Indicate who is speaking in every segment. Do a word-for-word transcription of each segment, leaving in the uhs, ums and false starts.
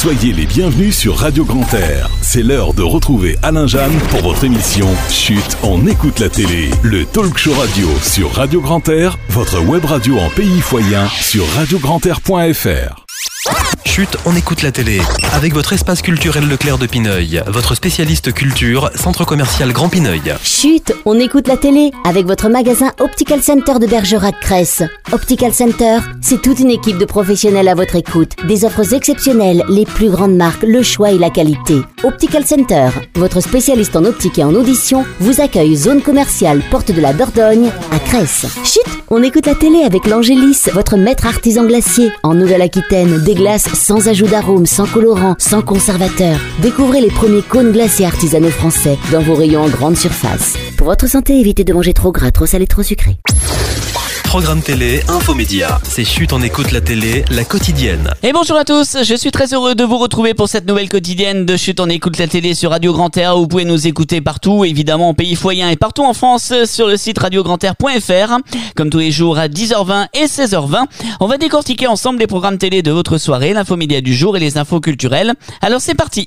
Speaker 1: Soyez les bienvenus sur Radio Grand Air. C'est l'heure de retrouver Alain Jeanne pour votre émission Chut, on écoute la télé. Le talk show radio sur Radio Grand Air, votre web radio en pays foyen sur radio grand air point f r.
Speaker 2: Chut, on écoute la télé. Avec votre espace culturel Leclerc de Pineuil, votre spécialiste culture, centre commercial Grand Pineuil.
Speaker 3: Chut, on écoute la télé avec votre magasin Optical Center de Bergerac-Cresse. Optical Center, c'est toute une équipe de professionnels à votre écoute. Des offres exceptionnelles, les plus grandes marques, le choix et la qualité. Optical Center, votre spécialiste en optique et en audition, vous accueille zone commerciale Porte de la Dordogne à Cresse. Chut, on écoute la télé avec l'Angélis, votre maître artisan glacier. En Nouvelle-Aquitaine, des glaces sans ajout d'arôme, sans colorant, sans conservateur. Découvrez les premiers cônes glacés artisanaux français dans vos rayons en grande surface. Pour votre santé, évitez de manger trop gras, trop salé, trop sucré.
Speaker 2: Programme télé, infomédia. C'est Chut, on écoute la télé, la quotidienne.
Speaker 4: Et bonjour à tous, je suis très heureux de vous retrouver pour cette nouvelle quotidienne de Chut, on écoute la télé sur Radio Grand Air. Vous pouvez nous écouter partout, évidemment en pays foyen et partout en France sur le site radio grand air point f r. Comme tous les jours à dix heures vingt et seize heures vingt, on va décortiquer ensemble les programmes télé de votre soirée, l'infomédia du jour et les infos culturelles. Alors c'est parti.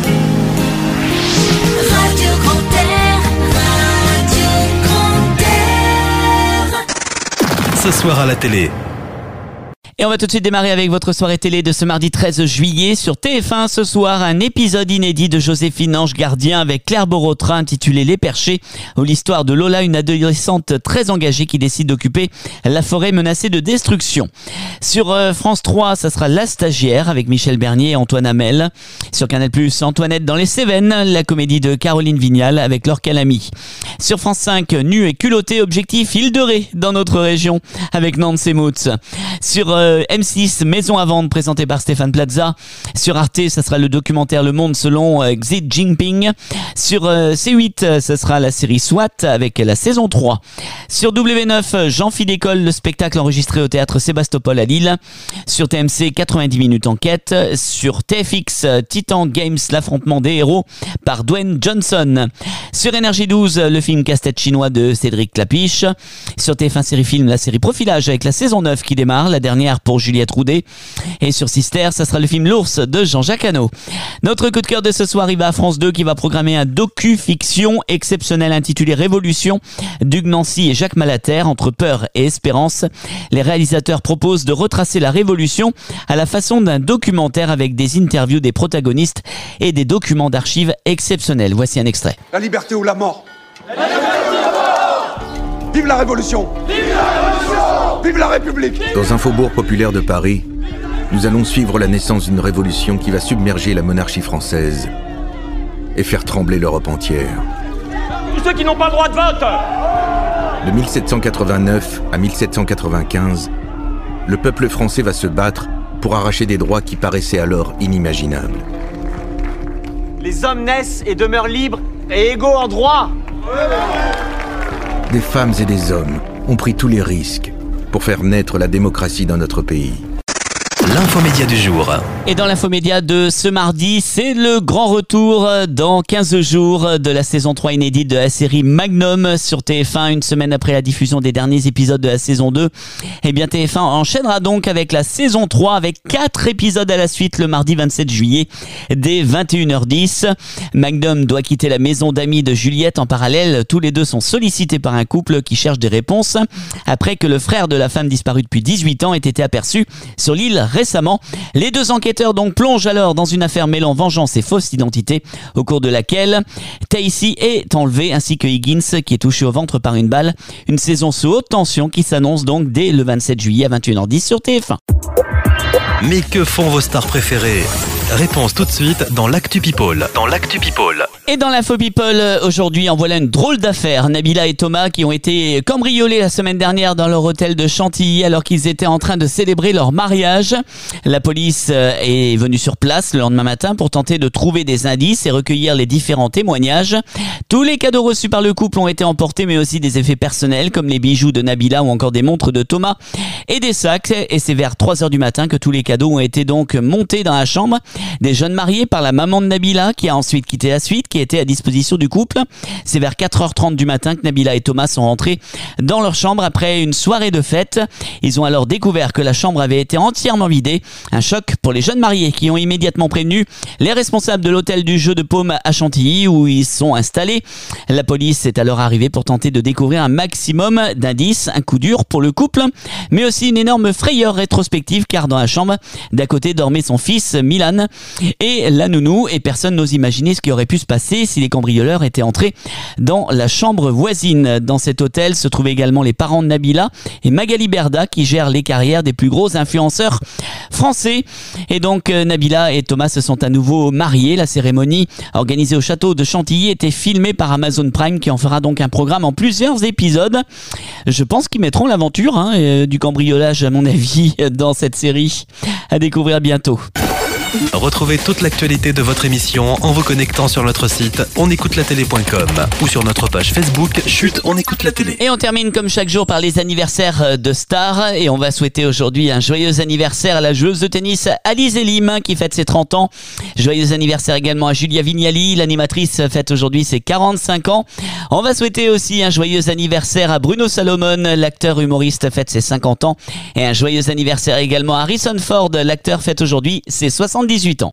Speaker 5: Radio Grand Air, Radio Grand Air.
Speaker 2: Ce soir à la télé.
Speaker 4: Et on va tout de suite démarrer avec votre soirée télé de ce mardi treize juillet sur T F un. Ce soir, un épisode inédit de Joséphine Ange Gardien avec Claire Borotra intitulé Les Perchés, où l'histoire de Lola, une adolescente très engagée qui décide d'occuper la forêt menacée de destruction. Sur euh, France trois, ça sera La Stagiaire avec Michel Bernier et Antoine Hamel. Sur Canal plus, Antoinette dans les Cévennes, la comédie de Caroline Vignal avec Laure Calamy. Sur France cinq, Nu et culotté, objectif Île de Ré dans notre région avec Nantes et Moutz. Sur euh, M six, Maison à vendre, présenté par Stéphane Plaza. Sur Arte, ça sera le documentaire Le Monde selon euh, Xi Jinping. Sur euh, C huit, ça sera la série SWAT avec la saison trois. Sur W neuf, Jean-Philippe École, le spectacle enregistré au théâtre Sébastopol à Lille. Sur T M C, quatre-vingt-dix minutes enquête. Sur T F X, Titan Games, l'affrontement des héros par Dwayne Johnson. Sur Énergie douze, le film Casse-tête chinois de Cédric Clapiche. Sur T F un Série Film, la série Profilage avec la saison neuf qui démarre, la dernière pour Juliette Roudet. Et sur Sister, ça sera le film L'Ours de Jean-Jacques Hano. Notre coup de cœur de ce soir, il va à France deux qui va programmer un docu-fiction exceptionnel intitulé Révolution d'Hugues Nancy et Jacques Malater, entre peur et espérance. Les réalisateurs proposent de retracer la Révolution à la façon d'un documentaire avec des interviews des protagonistes et des documents d'archives exceptionnels. Voici un extrait.
Speaker 6: La liberté ou la mort. La liberté ou la mort. Vive la Révolution. Vive la Révolution. Vive la République.
Speaker 7: Dans un faubourg populaire de Paris, nous allons suivre la naissance d'une révolution qui va submerger la monarchie française et faire trembler l'Europe entière.
Speaker 8: Tous ceux qui n'ont pas le droit de vote.
Speaker 7: De mille sept cent quatre-vingt-neuf à mille sept cent quatre-vingt-quinze, le peuple français va se battre pour arracher des droits qui paraissaient alors inimaginables.
Speaker 8: Les hommes naissent et demeurent libres et égaux en droit.
Speaker 7: Des femmes et des hommes ont pris tous les risques pour faire naître la démocratie dans notre pays.
Speaker 2: L'infomédia du jour.
Speaker 4: Et dans l'infomédia de ce mardi, c'est le grand retour dans quinze jours de la saison trois inédite de la série Magnum sur T F un, une semaine après la diffusion des derniers épisodes de la saison deux. Eh bien, T F un enchaînera donc avec la saison trois avec quatre épisodes à la suite le mardi vingt-sept juillet dès vingt et une heures dix. Magnum doit quitter la maison d'amis de Juliette en parallèle. Tous les deux sont sollicités par un couple qui cherche des réponses après que le frère de la femme disparue depuis dix-huit ans ait été aperçu sur l'île récemment. Les deux enquêteurs donc plongent alors dans une affaire mêlant vengeance et fausse identité au cours de laquelle Tacy est enlevé ainsi que Higgins qui est touché au ventre par une balle. Une saison sous haute tension qui s'annonce donc dès le vingt-sept juillet à vingt et une heures dix sur T F un.
Speaker 2: Mais que font vos stars préférées ? Réponse tout de suite dans l'Actu People. Dans l'Actu People.
Speaker 4: Et dans l'info People, aujourd'hui, en voilà une drôle d'affaire. Nabila et Thomas qui ont été cambriolés la semaine dernière dans leur hôtel de Chantilly alors qu'ils étaient en train de célébrer leur mariage. La police est venue sur place le lendemain matin pour tenter de trouver des indices et recueillir les différents témoignages. Tous les cadeaux reçus par le couple ont été emportés, mais aussi des effets personnels comme les bijoux de Nabila ou encore des montres de Thomas et des sacs. Et c'est vers trois heures du matin que tous les cadeaux ont été donc montés dans la chambre des jeunes mariés par la maman de Nabila qui a ensuite quitté la suite, qui était à disposition du couple. C'est vers quatre heures trente du matin que Nabila et Thomas sont rentrés dans leur chambre après une soirée de fête. Ils ont alors découvert que la chambre avait été entièrement vidée. Un choc pour les jeunes mariés qui ont immédiatement prévenu les responsables de l'hôtel du Jeu de Paume à Chantilly où ils sont installés. La police est alors arrivée pour tenter de découvrir un maximum d'indices, un coup dur pour le couple, mais aussi une énorme frayeur rétrospective car dans la chambre d'à côté dormait son fils Milan et la nounou et personne n'ose imaginer ce qui aurait pu se passer si les cambrioleurs étaient entrés dans la chambre voisine. Dans cet hôtel se trouvaient également les parents de Nabila et Magali Berda qui gèrent les carrières des plus gros influenceurs français. Et donc Nabila et Thomas se sont à nouveau mariés. La cérémonie organisée au château de Chantilly était filmée par Amazon Prime qui en fera donc un programme en plusieurs épisodes. Je pense qu'ils mettront l'aventure hein, euh, du cambriolage à mon avis dans cette série à découvrir bientôt.
Speaker 2: Retrouvez toute l'actualité de votre émission en vous connectant sur notre site on écoute la télé point com ou sur notre page Facebook Chut, on écoute la télé.
Speaker 4: Et on termine comme chaque jour par les anniversaires de stars et on va souhaiter aujourd'hui un joyeux anniversaire à la joueuse de tennis Alizé Lim qui fête ses trente ans. Joyeux anniversaire également à Julia Vignali, l'animatrice fête aujourd'hui ses quarante-cinq ans. On va souhaiter aussi un joyeux anniversaire à Bruno Salomon, l'acteur humoriste fête ses cinquante ans et un joyeux anniversaire également à Harrison Ford, l'acteur fête aujourd'hui ses soixante-dix-huit ans.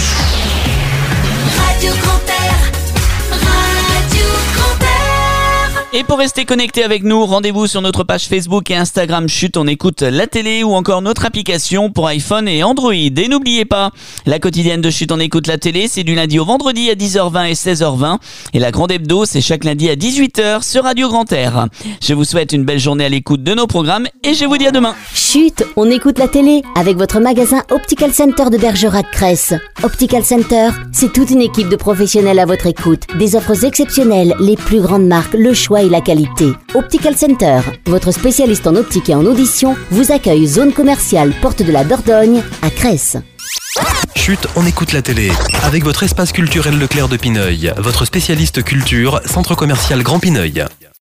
Speaker 5: Radio Grand Air, Radio Grand Air.
Speaker 4: Et pour rester connecté avec nous, rendez-vous sur notre page Facebook et Instagram Chut, on écoute la télé ou encore notre application pour iPhone et Android. Et n'oubliez pas, la quotidienne de Chut, on écoute la télé, c'est du lundi au vendredi à dix heures vingt et seize heures vingt. Et la grande hebdo, c'est chaque lundi à dix-huit heures sur Radio Grand Air. Je vous souhaite une belle journée à l'écoute de nos programmes et je vous dis à demain.
Speaker 3: Chut, on écoute la télé avec votre magasin Optical Center de Bergerac-Cresse. Optical Center, c'est toute une équipe de professionnels à votre écoute. Des offres exceptionnelles, les plus grandes marques, le choix et la qualité. Optical Center, votre spécialiste en optique et en audition, vous accueille zone commerciale Porte de la Dordogne à Cresse.
Speaker 2: Chut, on écoute la télé. Avec votre espace culturel Leclerc de Pineuil, votre spécialiste culture, centre commercial Grand Pineuil.